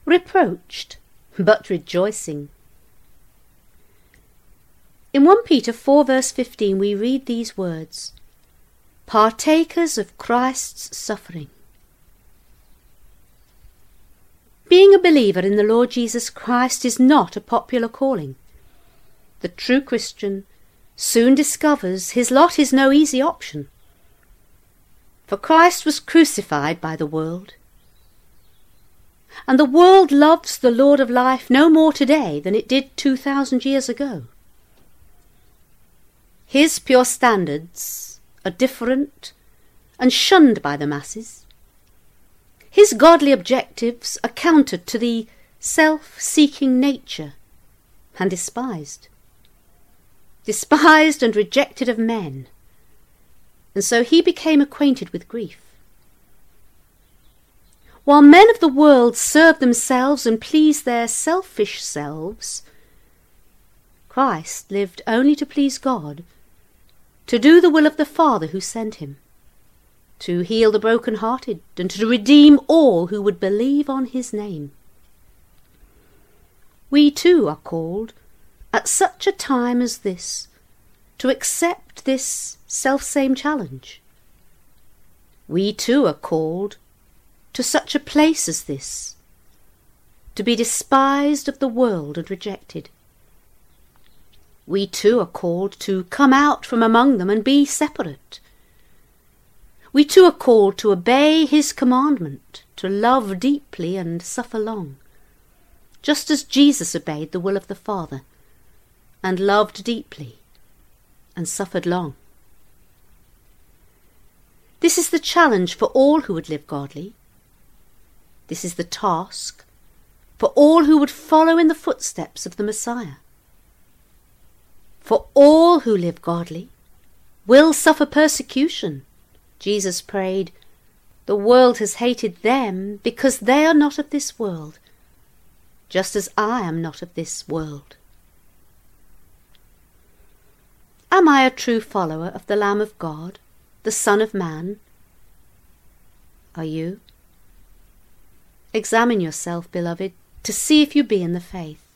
reproached, but rejoicing. In 1 Peter 4 verse 15 we read these words, partakers of Christ's suffering. Being a believer in the Lord Jesus Christ is not a popular calling. The true Christian soon discovers his lot is no easy option. For Christ was crucified by the world, and the world loves the Lord of life no more today than it did 2,000 years ago. His pure standards are different and shunned by the masses. His godly objectives are countered to the self-seeking nature and despised and rejected of men, and so he became acquainted with grief. While men of the world serve themselves and please their selfish selves, Christ lived only to please God, to do the will of the Father who sent him, to heal the broken-hearted and to redeem all who would believe on his name. We too are called, at such a time as this, to accept this selfsame challenge. We too are called to such a place as this, to be despised of the world and rejected. We too are called to come out from among them and be separate. We too are called to obey his commandment, to love deeply and suffer long, just as Jesus obeyed the will of the Father, and loved deeply and suffered long. This is the challenge for all who would live godly. This is the task for all who would follow in the footsteps of the Messiah. For all who live godly will suffer persecution. Jesus prayed, the world has hated them because they are not of this world, just as I am not of this world. Am I a true follower of the Lamb of God, the Son of Man? Are you? Examine yourself, beloved, to see if you be in the faith.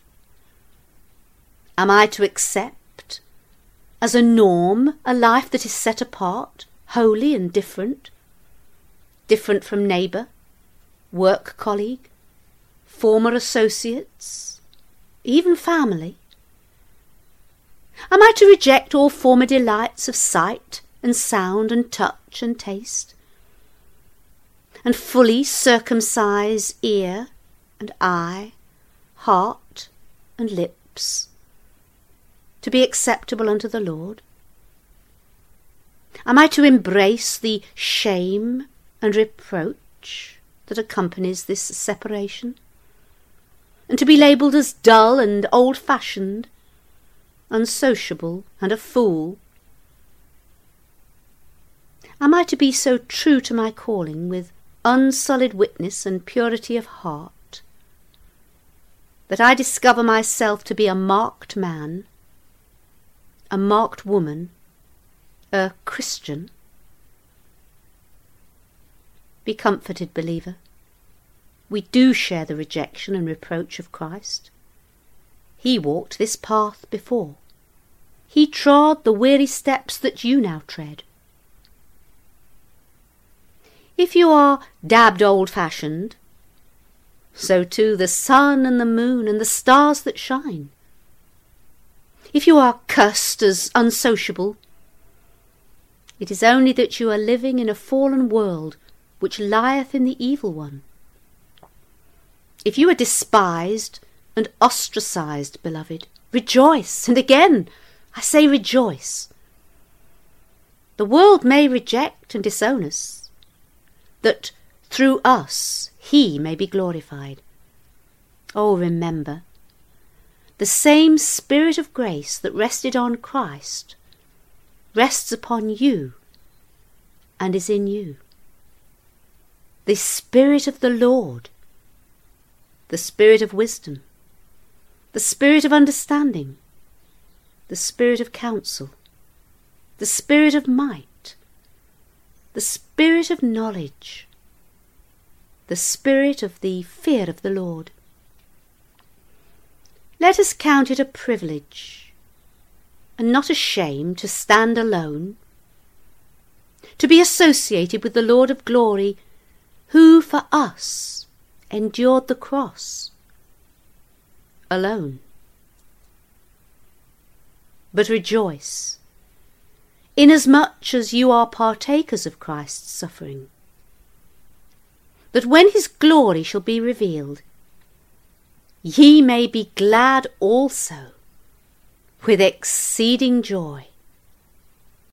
Am I to accept as a norm a life that is set apart, holy and different from neighbour, work colleague, former associates, even family? Am I to reject all former delights of sight and sound and touch and taste, and fully circumcise ear and eye, heart and lips, to be acceptable unto the Lord? Am I to embrace the shame and reproach that accompanies this separation, and to be labelled as dull and old-fashioned, unsociable and a fool? Am I to be so true to my calling with unsullied witness and purity of heart that I discover myself to be a marked man, a marked woman, a Christian? Be comforted, believer. We do share the rejection and reproach of Christ. He walked this path before. He trod the weary steps that you now tread. If you are dabbed old-fashioned, so too the sun and the moon and the stars that shine. If you are cursed as unsociable, it is only that you are living in a fallen world which lieth in the evil one. If you are despised and ostracized, beloved, rejoice, and again I say rejoice. The world may reject and disown us, that through us he may be glorified. Oh, remember, the same Spirit of grace that rested on Christ rests upon you and is in you. The Spirit of the Lord, the Spirit of wisdom, the Spirit of understanding, the Spirit of counsel, the Spirit of might, the Spirit of knowledge, the Spirit of the fear of the Lord, Let us count it a privilege, and not a shame, to stand alone, to be associated with the Lord of glory, who for us endured the cross, alone. But rejoice, inasmuch as you are partakers of Christ's suffering, that when his glory shall be revealed, ye may be glad also with exceeding joy.